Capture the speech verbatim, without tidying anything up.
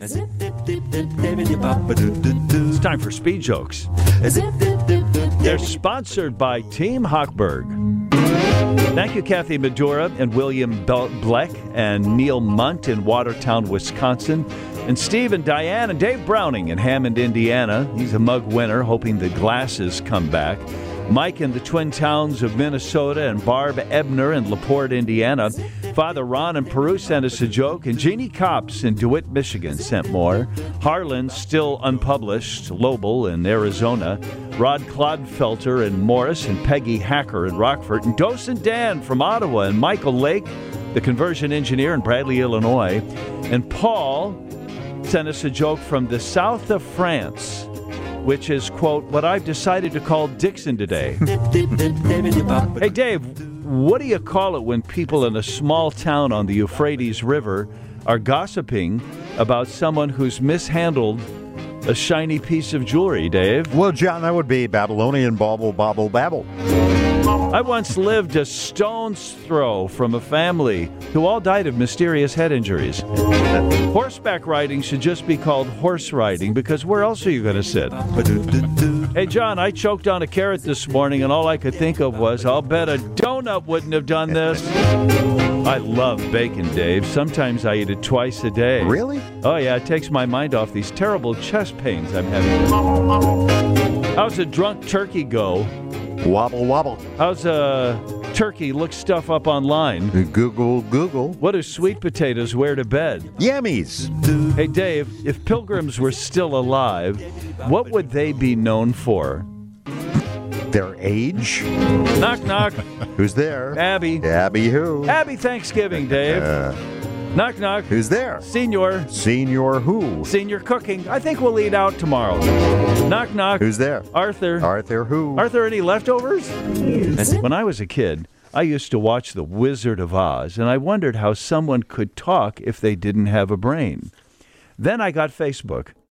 It's time for Speed Jokes. They're sponsored by Team Hochberg. Thank you, Kathy Medura and William Bleck and Neil Munt in Watertown, Wisconsin. And Steve and Diane and Dave Browning in Hammond, Indiana. He's a mug winner, hoping the glasses come back. Mike in the Twin Towns of Minnesota and Barb Ebner in LaPorte, Indiana. Father Ron in Peru sent us a joke, and Jeannie Copps in DeWitt, Michigan sent more. Harlan, still unpublished, Lobel in Arizona. Rod Clodfelter in Morris, and Peggy Hacker in Rockford. And Docent Dan from Ottawa, and Michael Lake, the conversion engineer in Bradley, Illinois. And Paul sent us a joke from the south of France, which is, quote, what I've decided to call Dixon today. Hey, Dave, what do you call it when people in a small town on the Euphrates River are gossiping about someone who's mishandled a shiny piece of jewelry, Dave? Well, John, that would be Babylonian bauble, bobble, babble. I once lived a stone's throw from a family who all died of mysterious head injuries. Horseback riding should just be called horse riding, because where else are you going to sit? Hey, John, I choked on a carrot this morning, and all I could think of was, I'll bet a donut wouldn't have done this. I love bacon, Dave. Sometimes I eat it twice a day. Really? Oh, yeah, it takes my mind off these terrible chest pains I'm having. How's a drunk turkey go? Wobble, wobble. How's a turkey look stuff up online? Google, Google. What do sweet potatoes wear to bed? Yammies. Hey, Dave, if pilgrims were still alive, what would they be known for? Their age? Knock, knock. Who's there? Abby. Abby who? Happy Thanksgiving, Dave. Uh, knock, knock. Who's there? Senior. Senior who? Senior cooking. I think we'll eat out tomorrow. Knock, knock. Who's there? Arthur. Arthur who? Arthur, any leftovers? When I was a kid, I used to watch The Wizard of Oz, and I wondered how someone could talk if they didn't have a brain. Then I got Facebook,